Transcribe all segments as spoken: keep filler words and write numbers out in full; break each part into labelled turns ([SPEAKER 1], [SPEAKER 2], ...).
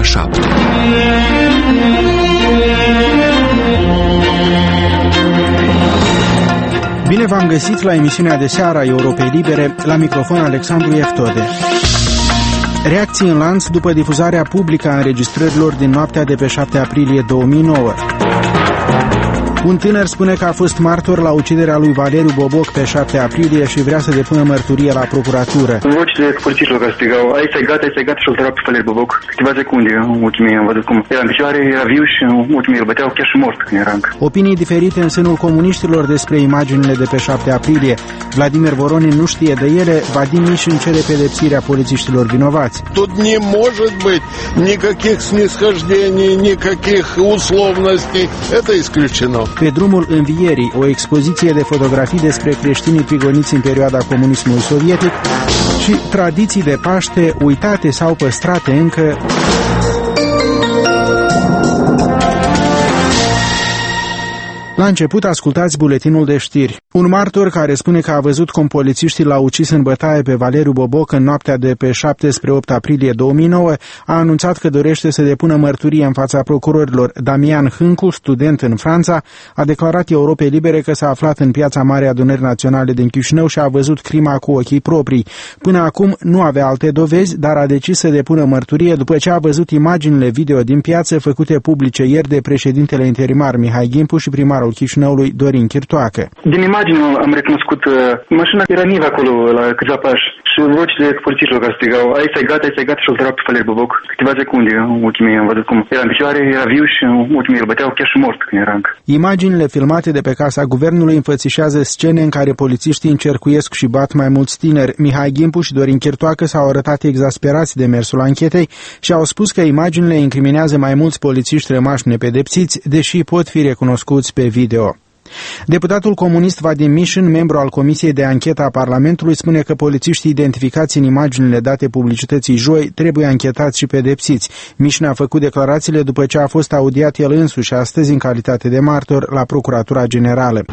[SPEAKER 1] ora șapte.
[SPEAKER 2] Bine v-am găsit la emisiunea de seară a Europei Libere, la microfon Alexandru Eftode. Reacții în lanț după difuzarea publică a înregistrărilor din noaptea de pe șapte aprilie două mii nouă. Un tânăr spune că a fost martor la uciderea lui Valeriu Boboc pe șapte aprilie și vrea să depună mărturie la procuratură.
[SPEAKER 3] Vocile polițiștilor care strigau, ai stai gata, ai stai gata și-l tăra pe Valeriu Boboc. Câteva secunde, în ultimii am văzut cum era în picioare, era viu și în ultimii îl băteau chiar și mort când era încă.
[SPEAKER 2] Opinii diferite în sânul comuniștilor despre imaginile de pe șapte aprilie. Vladimir Voronin nu știe de ele, Vadim Mișin cere pedepsirea polițiștilor vinovați.
[SPEAKER 4] Тут не может быть никаких снисхождений, никаких условностей. Это исключено.
[SPEAKER 2] Pe drumul învierii, o expoziție de fotografii despre creștinii prigoniți în perioada comunismului sovietic și tradiții de Paște uitate sau păstrate încă. La început ascultați buletinul de știri. Un martor care spune că a văzut cum polițiștii l-au ucis în bătaie pe Valeriu Boboc în noaptea de pe șapte spre opt aprilie două mii nouă a anunțat că dorește să depună mărturie în fața procurorilor. Damian Hâncu, student în Franța, a declarat Europei Libere că s-a aflat în Piața Marei Adunări Naționale din Chișinău și a văzut crima cu ochii proprii. Până acum nu avea alte dovezi, dar a decis să depună mărturie după ce a văzut imaginile video din piață făcute publice ieri de președintele interimar Mihai Gimpu și primarul Chișinăului Dorin Chirtoacă.
[SPEAKER 3] Din imagine am recunoscut uh, mașina era niva acolo la câțiva pași și vocile polițiștilor care strigau, ai stai gata, ai stai gata și-l tăra pe Valeriu Boboc. Câteva secunde, în ultimii am văzut cum era în picioare, era viu și în ultimii îl băteau chiar și mort când era încă.
[SPEAKER 2] Imaginile filmate de pe Casa Guvernului înfățișează scene în care polițiștii încercuiesc și bat mai mulți tineri. Mihai Gimpu și Dorin Chirtoacă s-au arătat exasperați de mersul anchetei și au spus că imaginile incriminează mai mulți polițiști rămași nepedepsiți, deși pot fi recunoscuți pe video. Deputatul comunist Vadim Mișin, membru al Comisiei de Anchetă a Parlamentului, spune că polițiștii identificați în imaginile date publicității joi trebuie anchetați și pedepsiți. Mișin a făcut declarațiile după ce a fost audiat el însuși astăzi în calitate de martor la Procuratura Generală.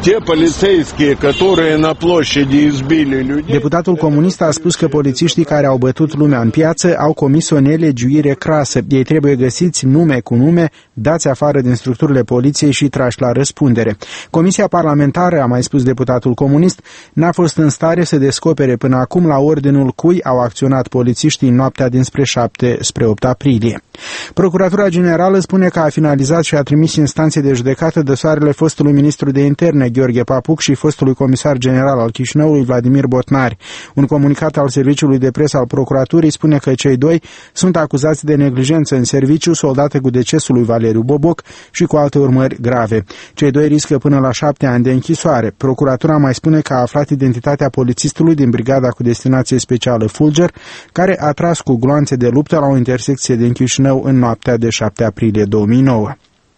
[SPEAKER 2] Deputatul comunist a spus că polițiștii care au bătut lumea în piață au comis o nelegiuire crasă. Ei trebuie găsiți nume cu nume, dați afară din structurile poliției și trași la răspundere. Comisia parlamentară, a mai spus deputatul comunist, n-a fost în stare să descopere până acum la ordinul cui au acționat polițiștii în noaptea dinspre șapte spre opt aprilie. Procuratura Generală spune că a finalizat și a trimis instanțe de judecată dosarele fostului ministru de interne Gheorghe Papuc și fostului comisar general al Chișinăului Vladimir Botnari. Un comunicat al serviciului de presă al procuraturii spune că cei doi sunt acuzați de neglijență în serviciu, soldate cu decesul lui Valeriu Boboc și cu alte urmări grave. Cei doi riscă până la șapte ani de închisoare. Procuratura mai spune că a aflat identitatea polițistului din brigada cu destinație specială Fulger, care a tras cu gloanțe de luptă la o intersecție din Chișinău în noaptea de șapte aprilie două mii nouă.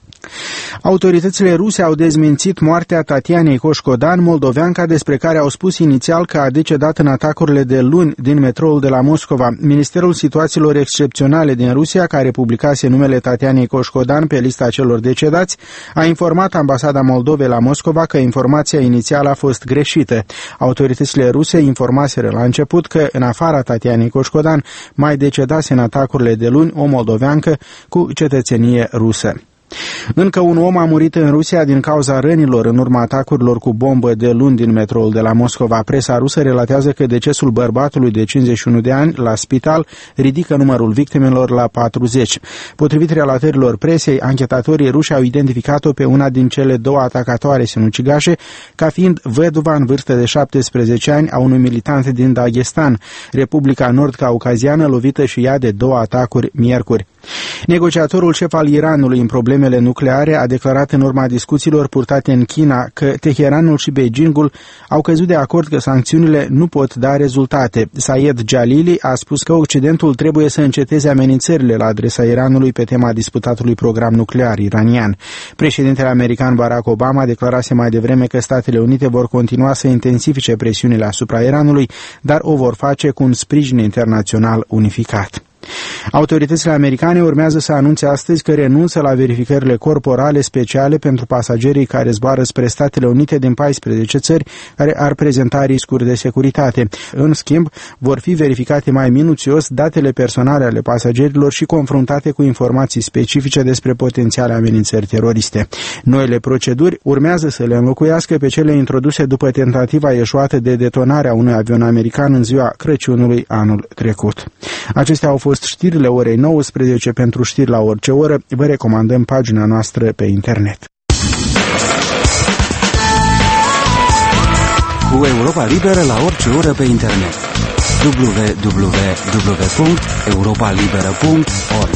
[SPEAKER 2] Autoritățile ruse au dezmințit moartea Tatianei Coșcodan, moldoveanca despre care au spus inițial că a decedat în atacurile de luni din metroul de la Moscova. Ministerul Situațiilor Excepționale din Rusia, care publicase numele Tatianei Coșcodan pe lista celor decedați, a informat ambasada Moldovei la Moscova că informația inițială a fost greșită. Autoritățile ruse informaseră la început că, în afara Tatianei Coșcodan, mai decedase în atacurile de luni o moldoveancă cu cetățenie rusă. Încă un om a murit în Rusia din cauza rănilor în urma atacurilor cu bombă de luni din metroul de la Moscova. Presa rusă relatează că decesul bărbatului de cincizeci și unu de ani la spital ridică numărul victimelor la patruzeci. Potrivit relatărilor presei, anchetatorii ruși au identificat-o pe una din cele două atacatoare sinucigașe ca fiind văduva în vârstă de șaptesprezece ani a unui militant din Dagestan, Republica Nord-Caucaziană, lovită și ea de două atacuri miercuri. Negociatorul șef al Iranului în problemele nucleare a declarat în urma discuțiilor purtate în China că Teheranul și Beijingul au căzut de acord că sancțiunile nu pot da rezultate. Saed Jalili a spus că Occidentul trebuie să înceteze amenințările la adresa Iranului pe tema disputatului program nuclear iranian. Președintele american Barack Obama declarase mai devreme că Statele Unite vor continua să intensifice presiunile asupra Iranului, dar o vor face cu un sprijin internațional unificat. Autoritățile americane urmează să anunțe astăzi că renunță la verificările corporale speciale pentru pasagerii care zboară spre Statele Unite din paisprezece țări care ar prezenta riscuri de securitate. În schimb, vor fi verificate mai minuțios datele personale ale pasagerilor și confruntate cu informații specifice despre potențiale amenințări teroriste. Noile proceduri urmează să le înlocuiască pe cele introduse după tentativa eșuată de detonare a unui avion american în ziua Crăciunului anul trecut. Acestea au fost știrile orei nouăsprezece. Pentru știri la orice oră, vă recomandăm pagina noastră pe internet.
[SPEAKER 1] Cu Europa Liberă la orice oră pe internet. w w w punct europa liberă punct org.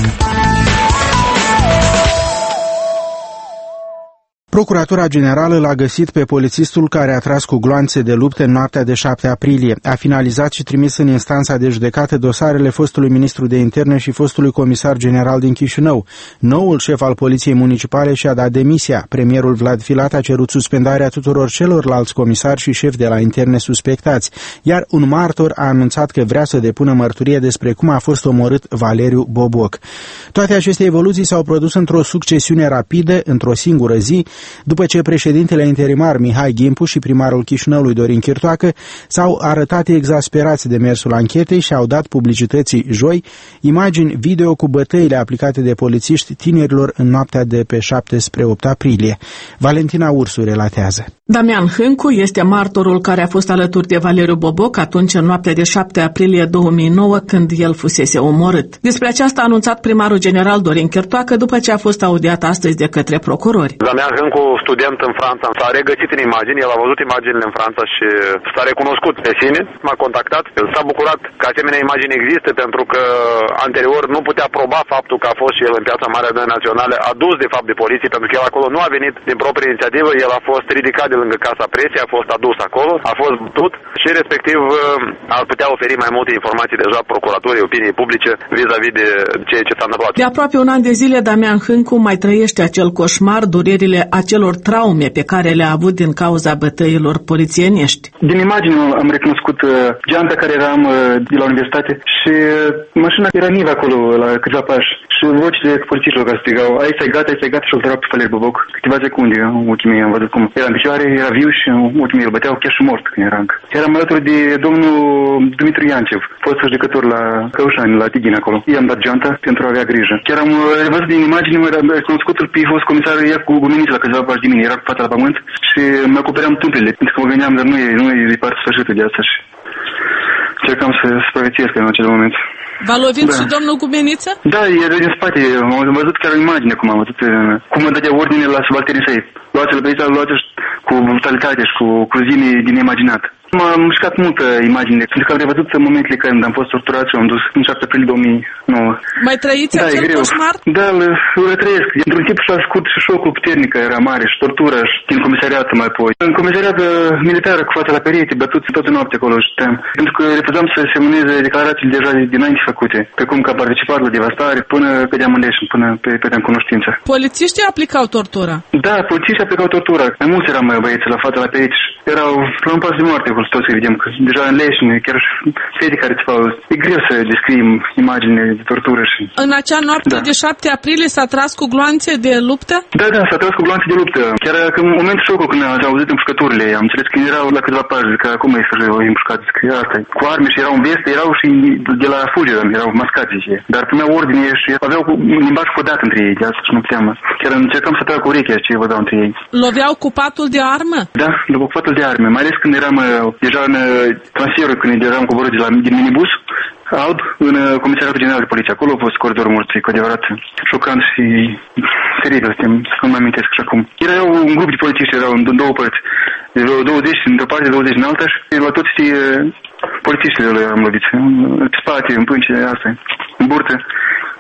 [SPEAKER 2] Procuratura Generală l-a găsit pe polițistul care a tras cu gloanțe de luptă în noaptea de șapte aprilie. A finalizat și trimis în instanța de judecată dosarele fostului ministru de interne și fostului comisar general din Chișinău. Noul șef al Poliției Municipale și-a dat demisia. Premierul Vlad Filat a cerut suspendarea tuturor celorlalți comisari și șefi de la interne suspectați, iar un martor a anunțat că vrea să depună mărturie despre cum a fost omorât Valeriu Boboc. Toate aceste evoluții s-au produs într-o succesiune rapidă, într-o singură zi, după ce președintele interimar Mihai Gimpu și primarul Chișinăului Dorin Chirtoacă s-au arătat exasperați de mersul anchetei și au dat publicității joi imagini video cu bătăile aplicate de polițiști tinerilor în noaptea de pe șapte spre opt aprilie. Valentina Ursu relatează.
[SPEAKER 5] Damian Hâncu este martorul care a fost alături de Valeriu Boboc atunci în noaptea de șapte aprilie două mii nouă, când el fusese omorât. Despre aceasta a anunțat primarul general Dorin Chirtoacă după ce a fost audiat astăzi de către procurori.
[SPEAKER 6] Damian Hâncu, student în Franța, s-a regăsit în imagini, el a văzut imaginile în Franța și s-a recunoscut pe sine, m-a contactat, el s-a bucurat că asemenea imagini există pentru că anterior nu putea proba faptul că a fost și el în Piața Marea Adunării Naționale, adus de fapt de poliție, pentru că el acolo nu a venit din proprie inițiativă, el a fost ridicat de lângă Casa Presiei, a fost adus acolo, a fost bătut și respectiv ar putea oferi mai multe informații deja procuraturii, opiniei publice vis-a-vis de ceea ce s-a întâmplat.
[SPEAKER 5] De aproape un an de zile, Damian Hâncu mai trăiește acel coșmar, durerile acelor traume pe care le-a avut din cauza bătăilor polițienești.
[SPEAKER 3] Din imagine am recunoscut uh, geanta care eram uh, de la universitate și uh, mașina era nivă acolo la câțiva pași și vocile polițiștilor care strigau: aici ai gata, aici ai gata, și-l trăgeau pe Valeriu Boboc. Câteva secunde, în ochii mei am văzut cum era în picioare, era viu și în ochii mei îl băteau chiar și mort când era încă. Eram alături de domnul Dumitru Iancev, fost judecător la Căușani, la Tighin acolo. I-am dat geanta pentru a avea grijă. Chiar am uh, văzut din imagine, mă recunoscut-l pe fost comisar, ea cu guminiță la câțiva pași de mine, era cu fața la pământ și mă acopeream tâmplele, pentru că mă gândeam, dar nu e, nu e departe sfârșitul de asta și încercam să supraviețuiesc în acel moment.
[SPEAKER 5] V-a lovit
[SPEAKER 3] da.
[SPEAKER 5] și domnul Gumeniță?
[SPEAKER 3] Da, era din spate, am văzut chiar o imagine cum am văzut, cum mă dădea ordine la subalternii săi. Luați-l pe aici, luați-l cu brutalitate și cu cruzime din neimaginat. M-a mișcat multă imagine, pentru că am revăzut momentele când am fost torturat și am dus în șapte aprilie două mii nouă.
[SPEAKER 5] Mai trăiți
[SPEAKER 3] da,
[SPEAKER 5] acel coșmar?
[SPEAKER 3] Da, îl retrăiesc. Într-un timp s-a scurt și șocul puternic era mare și tortură și din comisariat mai apoi. În comisariat militară cu fața la perete, bătuți toată noaptea acolo și tem. Pentru că refuzam să semneze declarațiile deja dinainte făcute, precum că a participat la devastare până cădeam în leșin, până pe pe cunoștință.
[SPEAKER 5] Polițiștii aplicau tortura?
[SPEAKER 3] Da, polițiștii aplicau tortura. Mai mulți eram băieți la fața la perete și erau la un pas de moarte cu toți să vedem că deja în leșin, chiar și fete care ți-au... E greu să descriem imaginile de tortură și...
[SPEAKER 5] În acea noapte da. de șapte aprilie s-a tras cu gloanțe de luptă?
[SPEAKER 3] Da, da, s-a tras cu gloanțe de luptă. Chiar că în momentul șocul când am auzit împușcăturile, am înțeles că erau la câteva pași, că acum e să împușcat, că asta cu arme și erau în veste, erau și de la fugere, erau mascați, zice. Dar primeau ordine și aveau un limbaj codat între ei, de asta și nu puteam. Chiar încercam să trag cu urechea ce vă dau între ei.
[SPEAKER 5] Loveau cu patul de armă?
[SPEAKER 3] Da, loveau cu patul de arme, mai ales când eram deja în transferul, când eram coborât de la din minibus alb în Comisariatul General de Poliție. Acolo a fost coridorul morții, cu adevărat șocant și teribil, să nu mă amintesc așa cum. Era un grup de polițiști, erau în două părți, de douăzeci într-o parte, douăzeci în alta și la toți polițiștile lui am lovit, în spate, în pânce, asta, în burtă.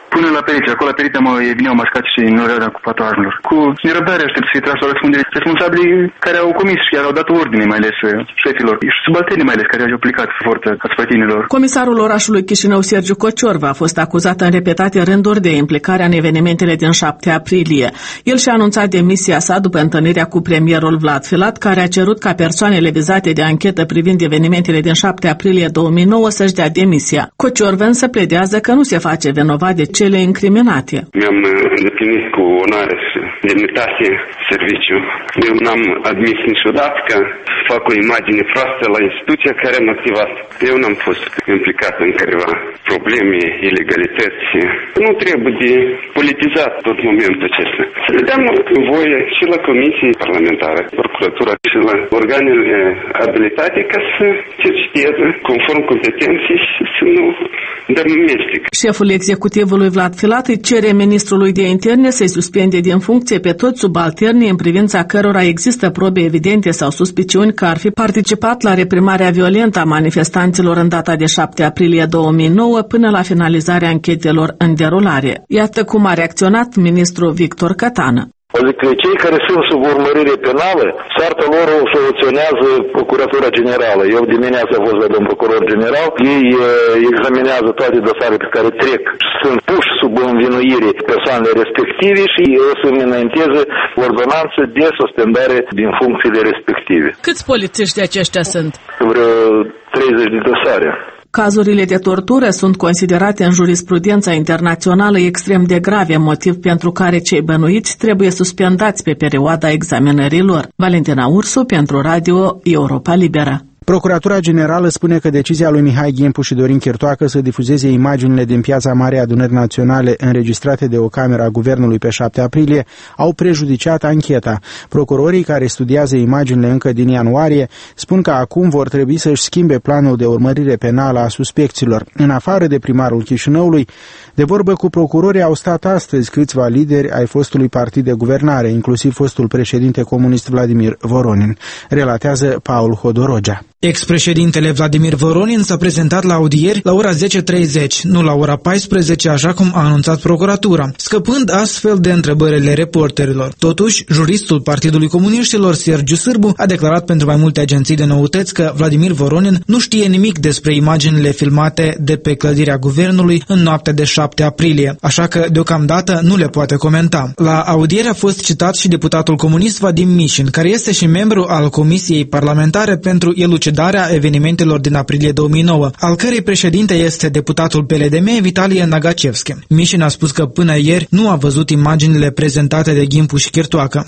[SPEAKER 3] până la periție. Acolo la periție mă, e bine au mascat și nu le-au dat cu patul armelor. Cu nerăbdare aștept să fie tras la răspundere responsabilii care au comis și care au dat ordine, mai ales șefilor și subalternii mai ales, care au aplicat forță asfătinilor.
[SPEAKER 5] Comisarul orașului Chișinău, Sergiu Cociorva, a fost acuzat în repetate rânduri de implicarea în evenimentele din șapte aprilie. El și-a anunțat demisia sa după întâlnirea cu premierul Vlad Filat, care a cerut ca persoanele vizate de anchetă privind evenimentele din șapte aprilie două mii nouă să-și dea demisia. Cociorva însă pledează că nu se face vinovat de cele incriminate.
[SPEAKER 7] Mi-am îndeplinit cu onoare și demnitate serviciu. Eu n-am admis niciodată că fac o imagine proastă la instituția care m-a activat. Eu n-am fost implicat în careva probleme, ilegalități. Nu trebuie de politizat tot momentul acesta. Să le dăm voie și la comisii parlamentare, procuratura și la organele abilitate ca să cerceteze conform competenței și să nu dăm amestec.
[SPEAKER 5] Șeful executivului Vlad Filat îi cere ministrului de interne să-i suspende din funcție pe toți subalternii în privința cărora există probe evidente sau suspiciuni că ar fi participat la reprimarea violentă a manifestanților în data de șapte aprilie două mii nouă până la finalizarea anchetelor în derulare. Iată cum a reacționat ministrul Victor Cătană.
[SPEAKER 8] Adică cei care sunt sub urmărire penală, soarta lor o soluționează Procuratura Generală. Eu dimineața am fost la domn procuror general, ei examinează toate dosarele pe care trec. Sunt puși sub învinuire persoanele respective și o să-mi înainteze ordonanță de suspendare din funcțiile respective.
[SPEAKER 5] Câți polițiști aceștia sunt?
[SPEAKER 8] Vreo treizeci de dosare.
[SPEAKER 5] Cazurile de tortură sunt considerate în jurisprudența internațională extrem de grave, motiv pentru care cei bănuiți trebuie suspendați pe perioada examinărilor. Valentina Ursu pentru Radio Europa Liberă.
[SPEAKER 2] Procuratura Generală spune că decizia lui Mihai Ghimpu și Dorin Chirtoacă să difuzeze imaginile din Piața Marei Adunări Naționale înregistrate de o cameră a guvernului pe șapte aprilie au prejudiciat ancheta. Procurorii care studiază imaginile încă din ianuarie spun că acum vor trebui să-și schimbe planul de urmărire penală a suspecților. În afară de primarul Chișinăului, de vorbă cu procurorii au stat astăzi câțiva lideri ai fostului partid de guvernare, inclusiv fostul președinte comunist Vladimir Voronin, relatează Paul Hodorogea.
[SPEAKER 9] Ex-președintele Vladimir Voronin s-a prezentat la audieri la ora zece treizeci, nu la ora paisprezece, așa cum a anunțat procuratura, scăpând astfel de întrebările reporterilor. Totuși, juristul Partidului Comuniștilor, Sergiu Sârbu, a declarat pentru mai multe agenții de noutăți că Vladimir Voronin nu știe nimic despre imaginile filmate de pe clădirea guvernului în noaptea de șapte aprilie, așa că deocamdată nu le poate comenta. La audiere a fost citat și deputatul comunist Vadim Mișin, care este și membru al Comisiei Parlamentare pentru Elucidarea evenimentelor din aprilie două mii nouă, al cărei președinte este deputatul P L D M Vitalie Nagacevski. Mișin a spus că până ieri nu a văzut imaginile prezentate de Ghimpu și Chirtoacă.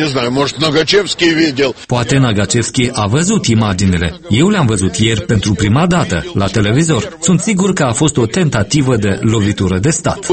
[SPEAKER 10] Poate Nagacevski a văzut imaginile. Eu le-am văzut ieri pentru prima dată la televizor. Sunt sigur că a fost o tentativă de lovitură de stat.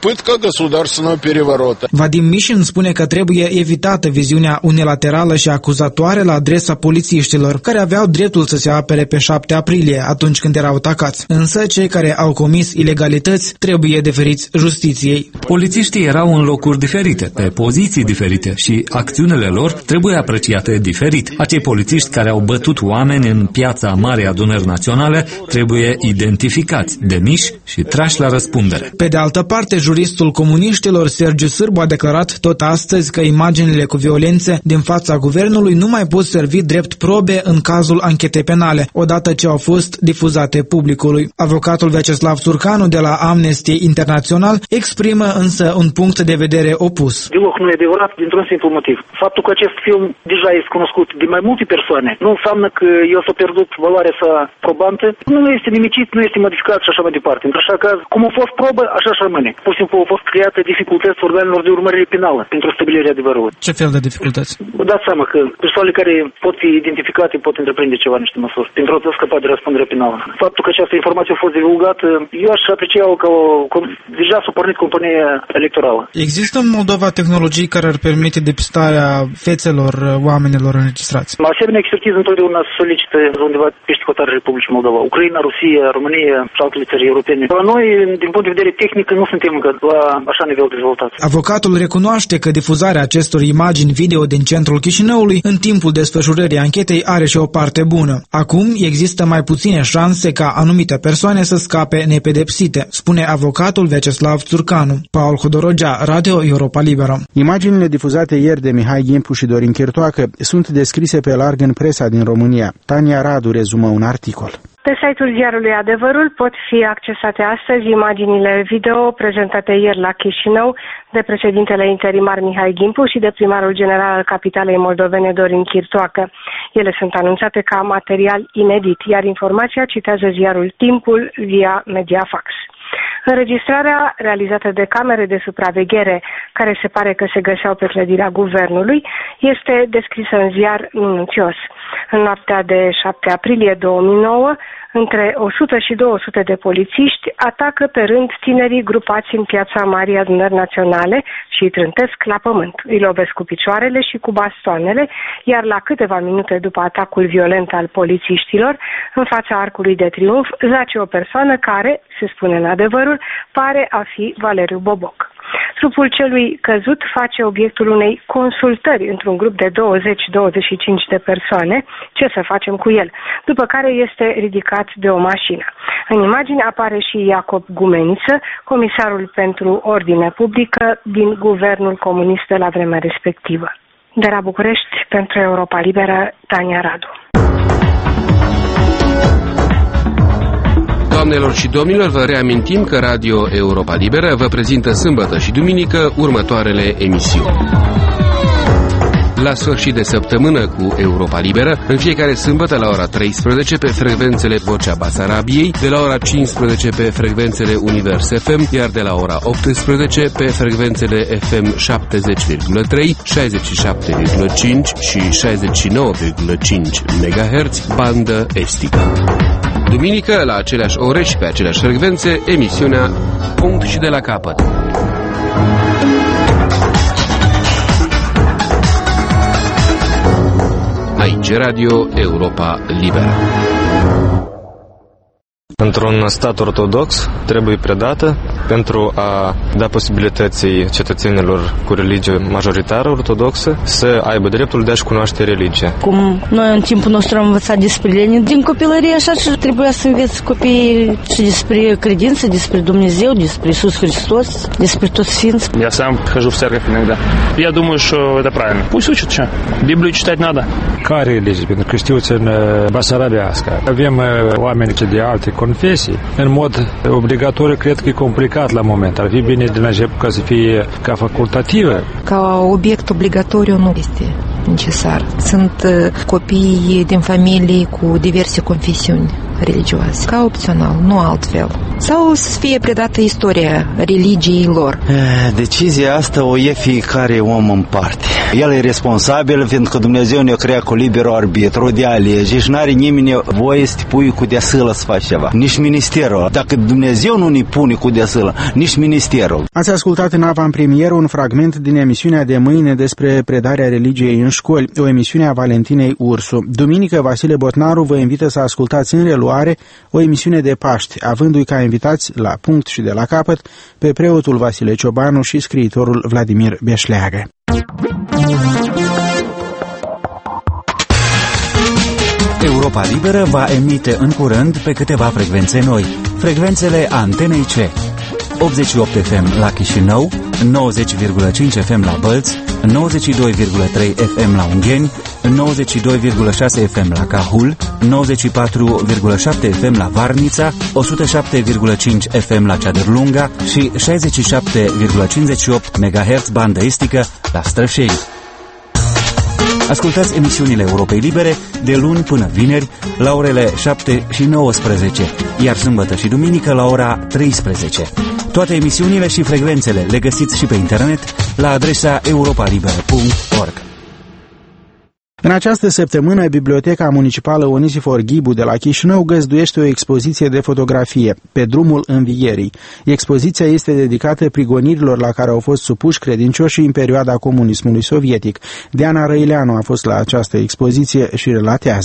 [SPEAKER 9] Vadim Mișin spune că trebuie evitată viziunea unilaterală și acuzatoare la adresa polițiștilor, care aveau dreptul să se apere pe șapte aprilie, atunci când erau atacați. Însă cei care au comis ilegalități trebuie deferiți justiției.
[SPEAKER 10] Polițiștii erau în locuri diferite, pe poziții diferite și acțiunile lor trebuie apreciate diferit. Acei polițiști care au bătut oameni în Piața Marei Adunări Naționale trebuie identificați, demiși și trași la răspundere.
[SPEAKER 9] Pe de altă parte, juristul comuniștilor Sergiu Sârbu a declarat tot astăzi că imaginile cu violențe din fața guvernului nu mai pot servi drept probe în cazul anchete penale, odată ce au fost difuzate publicului. Avocatul Vyacheslav Țurcanu de la Amnesty International exprimă însă un punct de vedere opus.
[SPEAKER 11] Deloc nu e adevărat dintr-un simplu motiv. Faptul că acest film deja este cunoscut de mai multe persoane nu înseamnă că el s-a pierdut valoarea sa probantă, nu este nimicit, nu este modificat și așa mai departe. Într-așa caz, cum a fost probă, așa și rămâne. Pur și simplu au fost create dificultăți organelor de urmărire penală pentru stabilirea adevărului.
[SPEAKER 9] Ce fel de dificultăți?
[SPEAKER 11] Vă dați seama că persoanele care pot fi identificate pot întreprinde ceva niște măsuri pentru a scăpa de răspundere penală. Faptul că această informație a fost divulgată, eu aș aprecia că o, deja s-a pornit campania electorală.
[SPEAKER 9] Există în Moldova tehnologii care ar permite depistarea fețelor oamenilor înregistrați?
[SPEAKER 11] Asemenea, expertiză întotdeauna solicită undeva peste hotărârea Republicii Moldova. Ucraina, Rusia, România și altele țări europene. La noi, din punct de vedere tehnic, nu suntem încă la așa nivel dezvoltat.
[SPEAKER 9] Avocatul recunoaște că difuzarea acestor imagini video din centrul Chișinăului în timpul desfășurării anchetei are și o parte bună. bună. Acum există mai puține șanse ca anumite persoane să scape nepedepsite, spune avocatul Vyacheslav Țurcanu. Paul Hodorogea, Radio Europa Liberă.
[SPEAKER 2] Imaginile difuzate ieri de Mihai Ghimpu și Dorin Chirtoacă sunt descrise pe larg în presa din România. Tania Radu rezumă un articol.
[SPEAKER 12] Pe site-ul ziarului Adevărul pot fi accesate astăzi imaginile video prezentate ieri la Chișinău de președintele interimar Mihai Ghimpu și de primarul general al capitalei moldovene Dorin Chirtoacă. Ele sunt anunțate ca material inedit, iar informația citează ziarul Timpul via Mediafax. Înregistrarea realizată de camere de supraveghere, care se pare că se găseau pe clădirea guvernului, este descrisă în ziar minuțios. În noaptea de șapte aprilie două mii nouă, între o sută și două sute de polițiști atacă pe rând tinerii grupați în piața Marii Adunări Naționale și îi trântesc la pământ. Îi lovesc cu picioarele și cu bastoanele, iar la câteva minute după atacul violent al polițiștilor, în fața Arcului de Triunf, zace o persoană care, se spune în Adevărul, pare a fi Valeriu Boboc. Trupul celui căzut face obiectul unei consultări într-un grup de douăzeci douăzeci și cinci de persoane, ce să facem cu el, după care este ridicat de o mașină. În imagine apare și Iacob Gumeniță, comisarul pentru ordine publică din guvernul comunist de la vremea respectivă. De la București, pentru Europa Liberă, Tania Radu.
[SPEAKER 13] Doamnelor și domnilor, vă reamintim că Radio Europa Liberă vă prezintă sâmbătă și duminică următoarele emisiuni. La sfârșit de săptămână cu Europa Liberă, în fiecare sâmbătă la ora treisprezece pe frecvențele Vocea Basarabiei, de la ora cincisprezece pe frecvențele Univers F M, iar de la ora optsprezece pe frecvențele F M șaptezeci virgulă trei, șaizeci și șapte virgulă cinci și șaizeci și nouă virgulă cinci megahertz, bandă estică. Duminică, la aceleași ore și pe aceleași frecvențe, emisiunea Punct și de la capăt. Aici Radio Europa Liberă.
[SPEAKER 14] Într-un stat ortodox trebuie predată pentru a da posibilității cetățenilor cu religie majoritară ortodoxă să aibă dreptul de a-și cunoaște religia.
[SPEAKER 15] Cum noi în timpul nostru am învățat despre Lenin din copilărie, așa și trebuia să înveți copiii și despre credință, despre Dumnezeu, despre Иисус Христос, despre toți sfinți.
[SPEAKER 16] Я сам хожу в церковь иногда. Я думаю, что это правильно. Пусть учат что. Библию читать надо.
[SPEAKER 17] Care religie? Pentru că știuți în Basarabească avem oameni de alte confesii. În mod obligatoriu, cred că e complicat la moment. Ar fi bine din început ca să fie ca facultativă.
[SPEAKER 18] Ca obiect obligatoriu nu este necesar. Sunt copii din familii cu diverse confesiuni religioase. Ca opțional, nu altfel. Sau să fie predată istoria religiei lor.
[SPEAKER 19] Decizia asta o e fiecare om în parte. El e responsabil pentru că Dumnezeu ne-a creat cu liberul arbitru de a alege și n-are nimeni voie să te pui cu deasâlă să faci ceva. Nici ministerul. Dacă Dumnezeu nu ne pune cu deasâlă, nici ministerul.
[SPEAKER 2] Ați ascultat în avantpremieră un fragment din emisiunea de mâine despre predarea religiei în școli, o emisiune a Valentinei Ursu. Duminică, Vasile Botnaru vă invită să ascultați în reluare o emisiune de Paști, avându-i ca invitați la punct și de la capăt pe preotul Vasile Ciobanu și scriitorul Vladimir Beșleagă.
[SPEAKER 1] Europa Liberă va emite în curând pe câteva frecvențe noi. Frecvențele Antenei C. optzeci și opt F M la Chișinău, nouăzeci virgulă cinci F M la Bălți, nouăzeci și doi virgulă trei F M la Ungheni, nouăzeci și doi virgulă șase F M la Cahul, nouăzeci și patru virgulă șapte F M la Varnița, o sută șapte virgulă cinci F M la Ceadărlunga și șaizeci și șapte virgulă cincizeci și opt megahertz bandă estică la Strășeni. Ascultați emisiunile Europei Libere de luni până vineri la orele șapte și nouăsprezece, iar sâmbătă și duminică la ora treisprezece. Toate emisiunile și frecvențele le găsiți și pe internet la adresa europa liberă punct org.
[SPEAKER 2] În această săptămână, Biblioteca Municipală Onisifor Ghibu de la Chișinău găzduiește o expoziție de fotografie, Pe drumul învierii. Expoziția este dedicată prigonirilor la care au fost supuși credincioșii în perioada comunismului sovietic. Diana Răileanu a fost la această expoziție și relatează.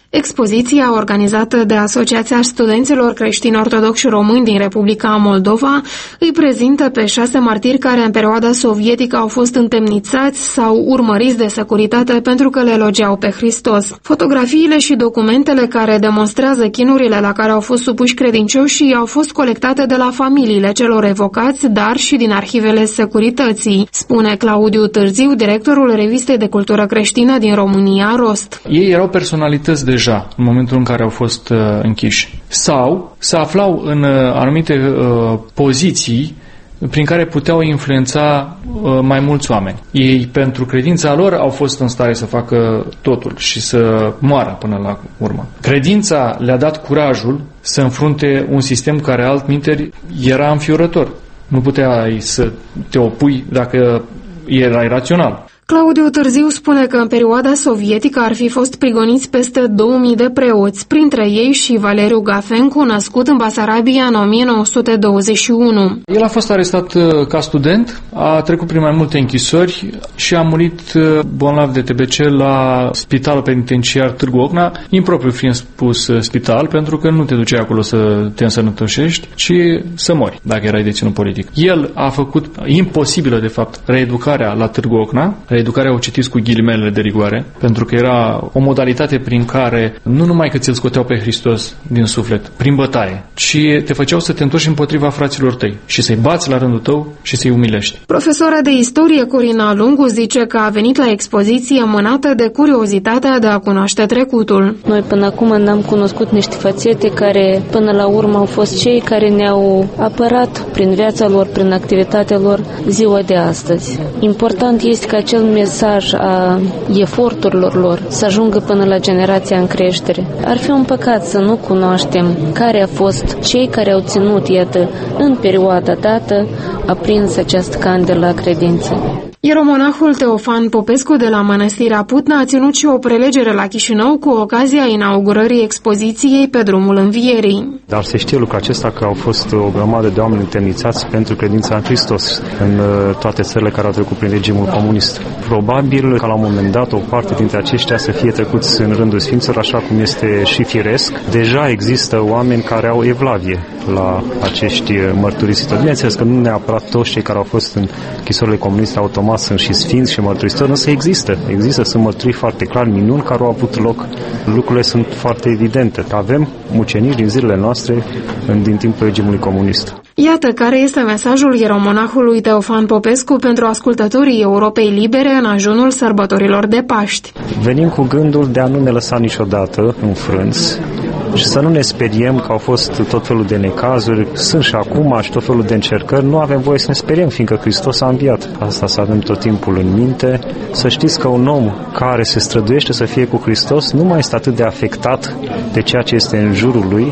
[SPEAKER 20] Expoziția organizată de Asociația Studenților Creștini Ortodoxi Români din Republica Moldova îi prezintă pe șase martiri care în perioada sovietică au fost întemnițați sau urmăriți de securitate pentru că le elogiau pe Hristos. Fotografiile și documentele care demonstrează chinurile la care au fost supuși credincioșii au fost colectate de la familiile celor evocați, dar și din arhivele securității, spune Claudiu Târziu, directorul Revistei de Cultură Creștină din România, Rost.
[SPEAKER 21] Ei erau personalități deja în momentul în care au fost uh, închiși sau se aflau în uh, anumite uh, poziții prin care puteau influența uh, mai mulți oameni. Ei, pentru credința lor, au fost în stare să facă totul și să moară până la urmă. Credința le-a dat curajul să înfrunte un sistem care altminteri era înfiorător. Nu puteai să te opui dacă era irațional.
[SPEAKER 20] Claudiu Târziu spune că în perioada sovietică ar fi fost prigoniți peste două mii de preoți, printre ei și Valeriu Gafencu, născut în Basarabia în o mie nouă sute douăzeci și unu.
[SPEAKER 21] El a fost arestat ca student, a trecut prin mai multe închisori și a murit bolnav de T B C la Spitalul Penitenciar Târgu Ocna, impropriu fiind spus spital, pentru că nu te duceai acolo să te însănătoșești, ci să mori, dacă erai deținut politic. El a făcut imposibilă, de fapt, reeducarea la Târgu Ocna. Educarea o citiți cu ghilimele de rigoare, pentru că era o modalitate prin care nu numai că ți-l scoteau pe Hristos din suflet, prin bătaie, ci te făceau să te întorci împotriva fraților tăi și să-i bați la rândul tău și să-i umilești.
[SPEAKER 20] Profesora de istorie Corina Lungu zice că a venit la expoziție mânată de curiozitatea de a cunoaște trecutul.
[SPEAKER 22] Noi până acum n-am cunoscut niște fațete care până la urmă au fost cei care ne-au apărat prin viața lor, prin activitatea lor ziua de astăzi. Important este că acel mesaj a eforturilor lor să ajungă până la generația în creștere. Ar fi un păcat să nu cunoaștem care a fost cei care au ținut, iată, în perioada dată, aprins această candelă a credinței.
[SPEAKER 20] Ieromonahul Teofan Popescu de la Mănăstirea Putna a ținut și o prelegere la Chișinău cu ocazia inaugurării expoziției Pe drumul învierii.
[SPEAKER 23] Dar se știe lucrul acesta că au fost o grămadă de oameni întemnițați pentru credința în Hristos în toate țările care au trecut prin regimul comunist. Probabil că la un moment dat o parte dintre aceștia să fie trecuți în rândul sfinților, așa cum este și firesc. Deja există oameni care au evlavie la acești mărturisitori. Bineînțeles că nu neapărat toți cei care au fost în închisorile comuniste automat sunt și sfinți și mărturisitori, însă există. Există, sunt mărturii foarte clar, minuni care au avut loc. Lucrurile sunt foarte evidente. Avem mucenici din zilele noastre din timpul regimului comunist.
[SPEAKER 20] Iată care este mesajul ieromonahului Teofan Popescu pentru ascultătorii Europei Libere în ajunul sărbătorilor de Paști.
[SPEAKER 23] Venim cu gândul de a nu ne lăsa niciodată înfrânți și să nu ne speriem că au fost tot felul de necazuri, sunt și acum și tot felul de încercări, nu avem voie să ne speriem, fiindcă Hristos a înviat. Asta să avem tot timpul în minte, să știți că un om care se străduiește să fie cu Hristos nu mai este atât de afectat de ceea ce este în jurul lui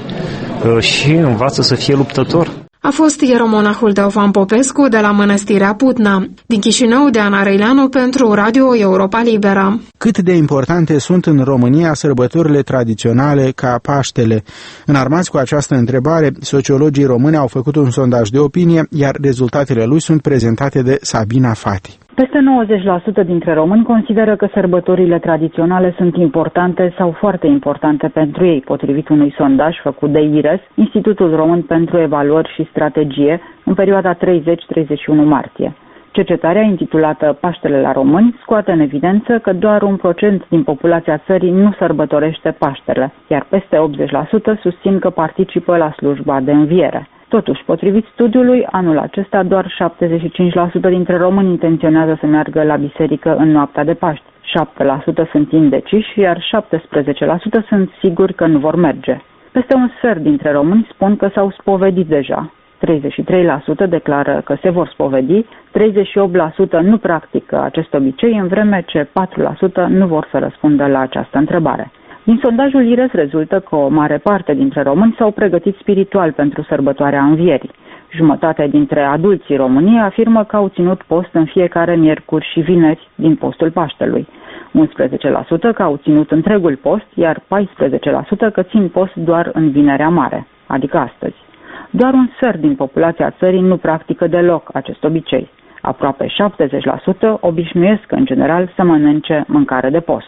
[SPEAKER 23] și învață să fie luptător.
[SPEAKER 20] A fost ieromonahul Teofan Popescu de la Mănăstirea Putna. Din Chișinău, Deana Răileanu pentru Radio Europa Liberă.
[SPEAKER 2] Cât de importante sunt în România sărbătorile tradiționale ca Paștele? Înarmați cu această întrebare, sociologii români au făcut un sondaj de opinie, iar rezultatele lui sunt prezentate de Sabina Fati.
[SPEAKER 24] Peste nouăzeci la sută dintre români consideră că sărbătorile tradiționale sunt importante sau foarte importante pentru ei, potrivit unui sondaj făcut de I R E S, Institutul Român pentru Evaluări și Strategie, în perioada treizeci treizeci și unu martie. Cercetarea, intitulată Paștele la români, scoate în evidență că doar un procent din populația țării nu sărbătorește Paștele, iar peste optzeci la sută susțin că participă la slujba de înviere. Totuși, potrivit studiului, anul acesta doar șaptezeci și cinci la sută dintre români intenționează să meargă la biserică în noaptea de Paști, șapte la sută sunt indeciși, iar șaptesprezece la sută sunt siguri că nu vor merge. Peste un sfert dintre români spun că s-au spovedit deja, treizeci și trei la sută declară că se vor spovedi, treizeci și opt la sută nu practică acest obicei, în vreme ce patru la sută nu vor să răspundă la această întrebare. Din sondajul I R E S rezultă că o mare parte dintre români s-au pregătit spiritual pentru sărbătoarea învierii. Jumătate dintre adulții României afirmă că au ținut post în fiecare miercuri și vineri din postul Paștelui, unsprezece la sută că au ținut întregul post, iar paisprezece la sută că țin post doar în Vinerea Mare, adică astăzi. Doar un sfert din populația țării nu practică deloc acest obicei. Aproape șaptezeci la sută obișnuiesc în general să mănânce mâncare de post.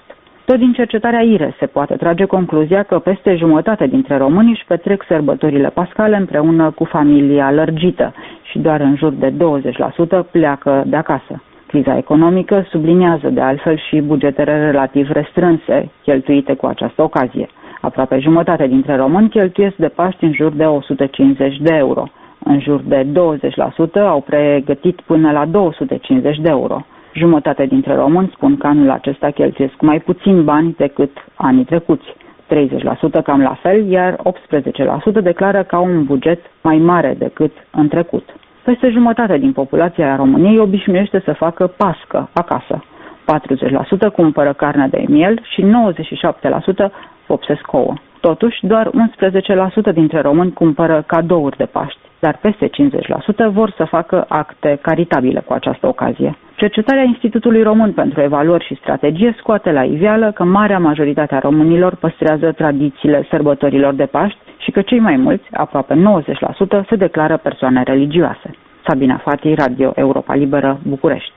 [SPEAKER 24] Tot din cercetarea I R E se poate trage concluzia că peste jumătate dintre români își petrec sărbătorile pascale împreună cu familia lărgită și doar în jur de douăzeci la sută pleacă de acasă. Criza economică subliniază de altfel și bugetele relativ restrânse cheltuite cu această ocazie. Aproape jumătate dintre români cheltuiesc de Paști în jur de o sută cincizeci de euro. În jur de douăzeci la sută au pregătit până la două sute cincizeci de euro. Jumătate dintre români spun că anul acesta cheltuiesc mai puțin bani decât anii trecuți. treizeci la sută cam la fel, iar optsprezece la sută declară că au un buget mai mare decât în trecut. Peste jumătate din populația României obișnuiește să facă pască acasă. patruzeci la sută cumpără carne de miel și nouăzeci și șapte la sută vopsesc ouă. Totuși, doar unsprezece la sută dintre români cumpără cadouri de Paști, dar peste cincizeci la sută vor să facă acte caritabile cu această ocazie. Cercetarea Institutului Român pentru Evaluări și Strategie scoate la iveală că marea majoritate a românilor păstrează tradițiile sărbătorilor de Paști și că cei mai mulți, aproape nouăzeci la sută, se declară persoane religioase. Sabina Fati, Radio Europa Liberă, București.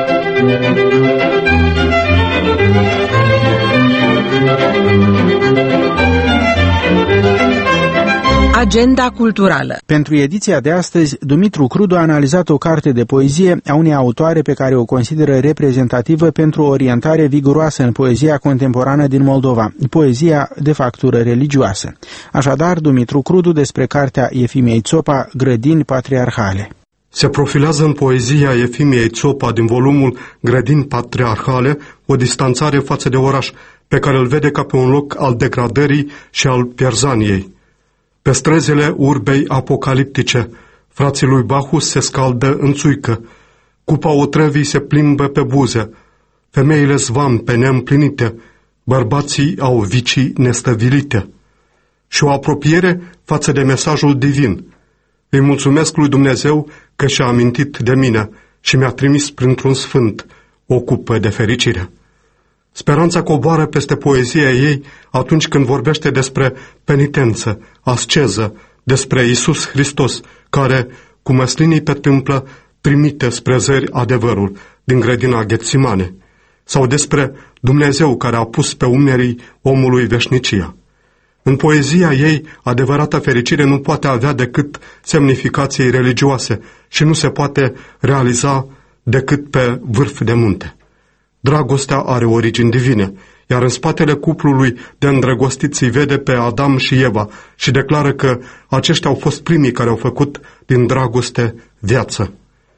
[SPEAKER 2] Agenda culturală. Pentru ediția de astăzi, Dumitru Crudu a analizat o carte de poezie a unei autoare pe care o consideră reprezentativă pentru o orientare viguroasă în poezia contemporană din Moldova, poezia de factură religioasă. Așadar, Dumitru Crudu despre cartea Efimiei Țopa, Grădini patriarhale.
[SPEAKER 3] Se profilează în poezia Efimiei Țopa din volumul Grădini patriarhale o distanțare față de oraș, pe care îl vede ca pe un loc al degradării și al pierzaniei. Pe străzile urbei apocaliptice, frații lui Bacchus se scaldă în țuică, cupa otrăvii se plimbă pe buze, femeile zvan pe neîmplinite, bărbații au vicii nestăvilite. Și o apropiere față de mesajul divin. Îi mulțumesc lui Dumnezeu că și-a amintit de mine și mi-a trimis printr-un sfânt o cupă de fericire. Speranța coboară peste poezia ei atunci când vorbește despre penitență, asceză, despre Iisus Hristos, care, cu măslinii pe tâmplă, trimite spre zări adevărul din grădina Ghetsimane, sau despre Dumnezeu care a pus pe umerii omului veșnicia. În poezia ei, adevărata fericire nu poate avea decât semnificații religioase și nu se poate realiza decât pe vârf de munte. Dragostea are origini divine, iar în spatele cuplului de îndrăgostiți îi vede pe Adam și Eva și declară că aceștia au fost primii care au făcut din dragoste viață.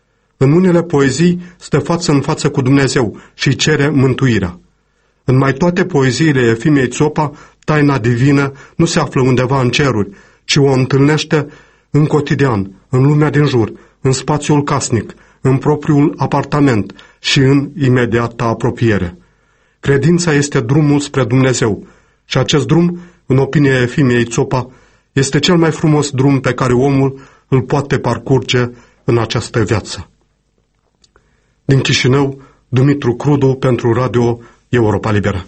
[SPEAKER 3] În unele poezii stă față în față cu Dumnezeu și cere mântuirea. În mai toate poeziile Efimiei Țopa, taina divină nu se află undeva în ceruri, ci o întâlnește în cotidian, în lumea din jur, în spațiul casnic, în propriul apartament și în imediata apropiere. Credința este drumul spre Dumnezeu și acest drum, în opinia Efimiei Țopa, este cel mai frumos drum pe care omul îl poate parcurge în această viață. Din Chișinău, Dumitru Crudu pentru Radio Europa Liberă.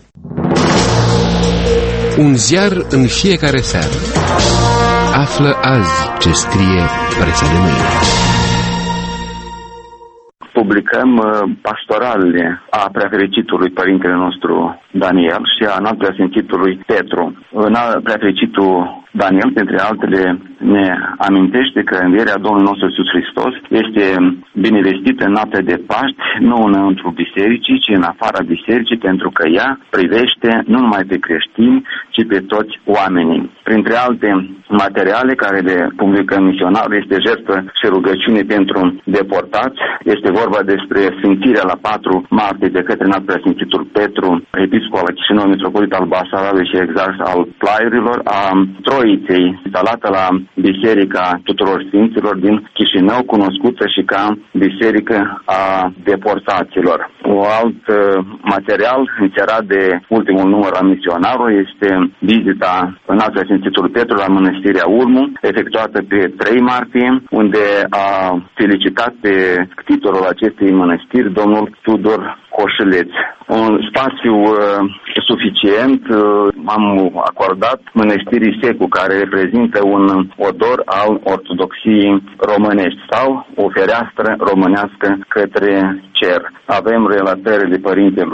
[SPEAKER 13] Un ziar în fiecare seară. Află azi ce scrie presa de mâine.
[SPEAKER 4] Publicăm pastoralele a preafericitului părintele nostru Daniel și a înalt preasfințitului Petru. Înalt preafericitul Daniel, printre altele, ne amintește că învierea Domnului nostru Iisus Hristos este bine vestită în noaptea de Paști, nu înăuntru bisericii, ci în afara bisericii, pentru că ea privește nu numai pe creștini, ci pe toți oamenii. Printre alte materiale care le publicăm misionar este jertfă și rugăciune pentru deportați. Este vorba despre sfințirea la patru martie de către înalt preasfințitul Petru, episcopul al Chișinău, metropolit al Basarabiei și exact al Plaierilor, a Troiței, instalată la Biserica Tuturor Sfinților din Chișinău, cunoscută și ca Biserică a Deportaților. Un alt material înserat de ultimul număr al Misionarului este vizita înalt preasfințitul Petru la Mănăstirea Urmu, efectuată pe trei martie, unde a felicitat pe titlul acestei mănăstiri, domnul Tudor Coșeleț. Un spațiu uh, suficient uh, am acordat mănăstirii Secu, care reprezintă un odor al ortodoxiei românești sau o fereastră românească către cer. Avem relatările părintelui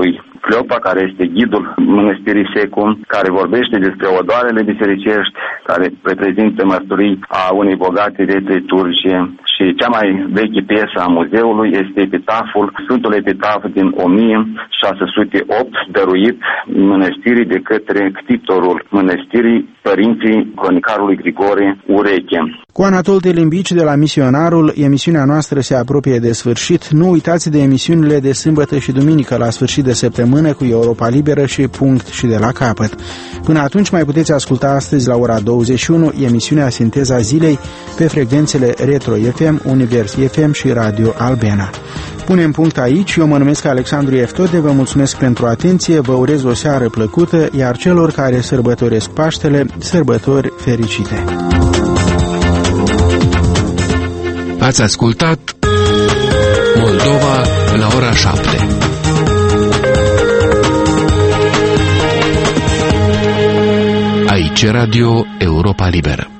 [SPEAKER 4] Cleopa, care este ghidul mănăstirii Secu, care vorbește despre odoarele bisericești, care reprezintă mărturii a unei bogate rețe liturgie. Și cea mai veche piesă a muzeului este epitaful, Sfântul Epitaf din o mie șase sute opt, dăruit mănăstirii de către ctitorul mănăstirii, părinții cronicarului Grigore Ureche.
[SPEAKER 2] Cu Anatol Telimbici de la Misionarul, emisiunea noastră se apropie de sfârșit. Nu uitați de emisiunile de sâmbătă și duminică la sfârșit de săptămână cu Europa Liberă și Punct și de la capăt. Până atunci mai puteți asculta astăzi la ora douăzeci și unu emisiunea Sinteza Zilei pe frecvențele Retro F M, Univers F M și Radio Albena. Punem punct aici, eu mă numesc Alexandru Eftode, vă mulțumesc pentru atenție, vă urez o seară plăcută, iar celor care sărbătoresc Paștele, sărbători fericite!
[SPEAKER 13] Ați ascultat Moldova la ora șapte. Aici Radio Europa Liberă.